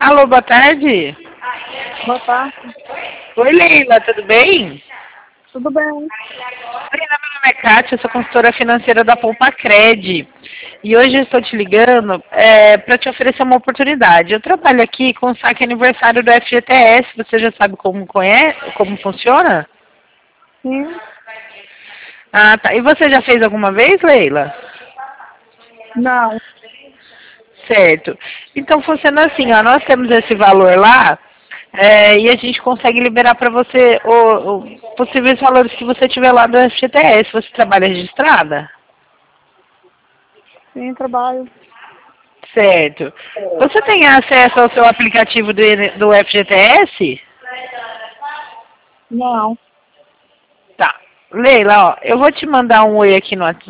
Alô, boa tarde. Boa tarde. Oi, Leila, tudo bem? Tudo bem? Leila, meu nome é Kátia, eu sou consultora financeira da Poupa Cred. E hoje eu estou te ligando para te oferecer uma oportunidade. Eu trabalho aqui com o saque aniversário do FGTS. Você já sabe como funciona? Sim. Ah, tá. E você já fez alguma vez, Leila? Não. Certo. Então funciona assim, ó, nós temos esse valor lá e a gente consegue liberar para você os possíveis valores que você tiver lá do FGTS. Você trabalha registrada? Sim, trabalho. Certo. Você tem acesso ao seu aplicativo do FGTS? Não. Tá. Leila, ó, eu vou te mandar um oi aqui no WhatsApp.